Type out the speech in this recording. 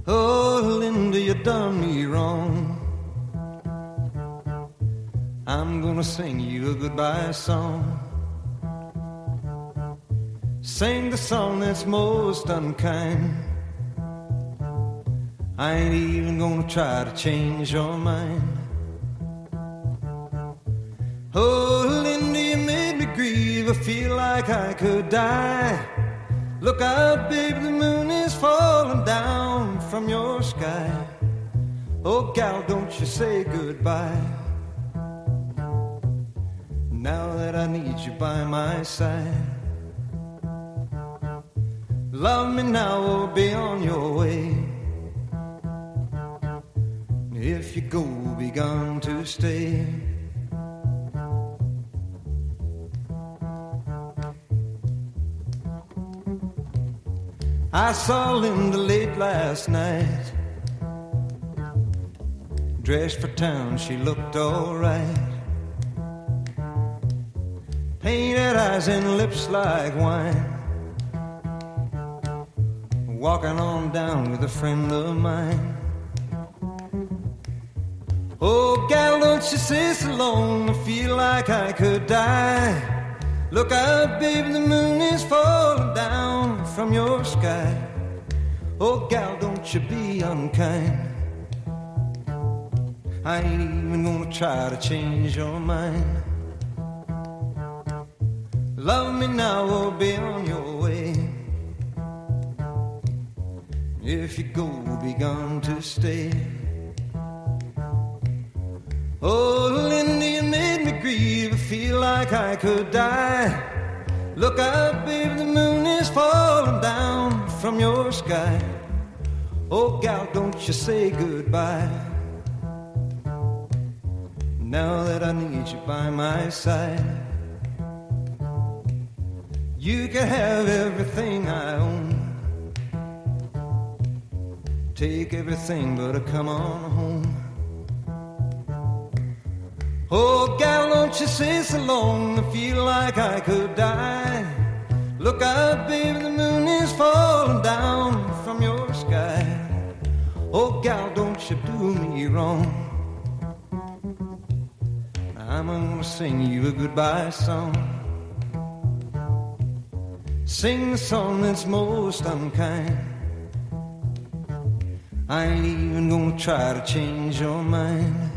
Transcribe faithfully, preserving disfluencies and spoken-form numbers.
Oh, Linda, you done me wrong. I'm gonna sing you a goodbye song. Sing the song that's most unkind. I ain't even gonna try to change your mind. Oh, Linda, you made me grieve. I feel like I could die. Look out, baby, the moon is falling down from your sky. Oh, gal, don't you say goodbye. Now that I need you by my side. Love me now or be on your way. If you go, be gone to stay. I saw Linda late last night. Dressed for town, she looked all right. Painted eyes and lips like wine. Walking on down with a friend of mine. Oh, gal, don't you sit so long. I feel like I could die. Look out, baby, the moon is falling down from your sky. Oh, gal, don't you be unkind. I ain't even gonna try to change your mind. Love me now or be on your way. If you go, be gone to stay. Oh, Linda, you made me grieve. I feel like I could die. Look out, baby, the moon is falling down from your sky. Oh, gal, don't you say goodbye. Now that I need you by my side. You can have everything I own. Take everything but a come on home. Oh, gal, don't you sit so long. I feel like I could die. Look out, baby, the moon is falling down from your sky. Oh, gal, don't you do me wrong. I'm gonna sing you a goodbye song. Sing the song that's most unkind. I ain't even gonna try to change your mind.